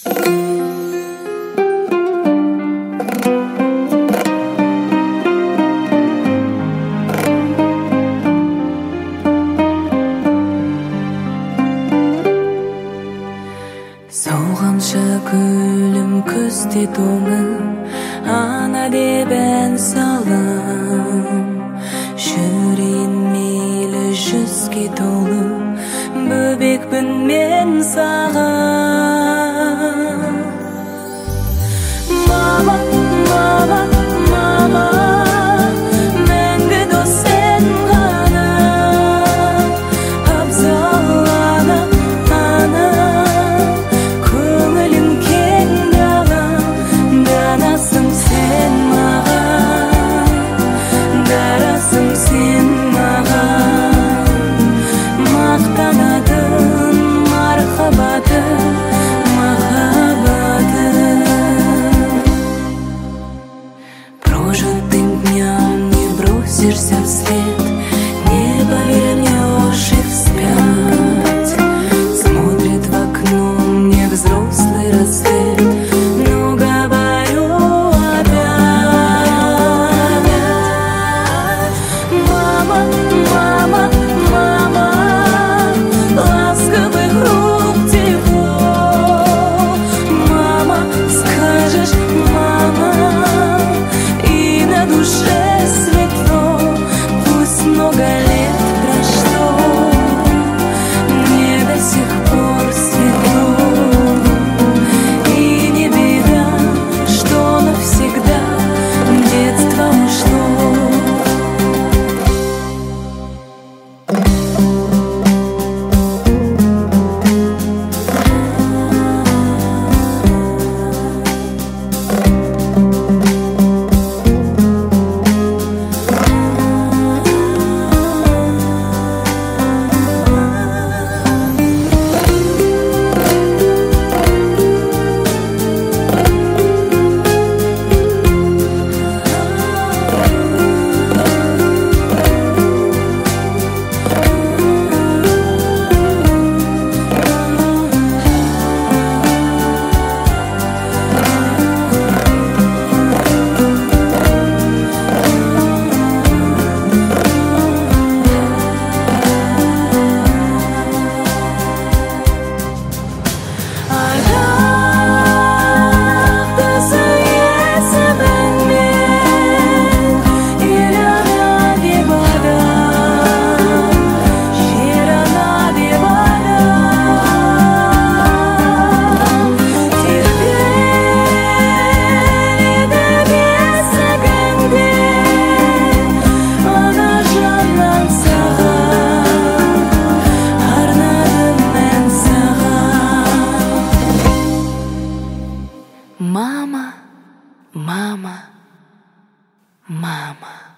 Солғанша күлім күзде тоңым, ана деп ән салам. Жүрейін мейлі жүзге толы, бөбекпін мен саған. Мама, мама, мама, мәңгі дос сен ғана. Абзал ана, ана, көңілім кең дала. Данасың сен маған, дарасың сен маған. Мақтанатын мархабаты, махаббаты. Прожитым дням не бросишься вслед, не повернешь их вспять. Смотрит в окно мне взрослый рассвет, но говорю опять: мама, мама, мама, ласковых рук тепло. Мама, скажешь, мама, и на душе светло. Пусть много лет прошло, мне до сих пор светло. И не беда, что навсегда детство ушло. Мама, мама, мама.